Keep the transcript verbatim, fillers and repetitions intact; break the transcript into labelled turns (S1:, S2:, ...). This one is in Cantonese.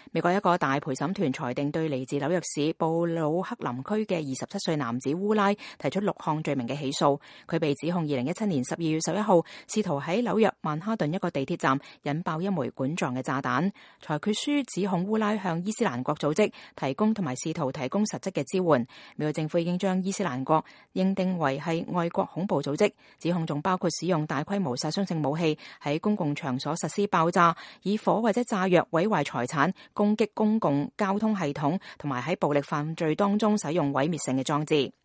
S1: 美國一個大陪審團裁定對嚟自紐約市布魯克林區嘅二十七歲男子烏拉提出六項罪名嘅起訴。佢被指控二零一七年十二月十一號試圖喺紐約曼哈頓一個地鐵站引爆一枚管狀嘅炸彈。裁決書指控烏拉向伊斯蘭國組織提供同埋試圖提供實質嘅支援。美國政府已經將伊斯蘭國認定為係外國恐怖組織，指控仲包括使用大規模殺傷性武器喺公共場所實施爆炸，以火或者炸藥毀壞財產，攻擊公共交通系統，同埋喺暴力犯罪當中使用毀滅性嘅裝置。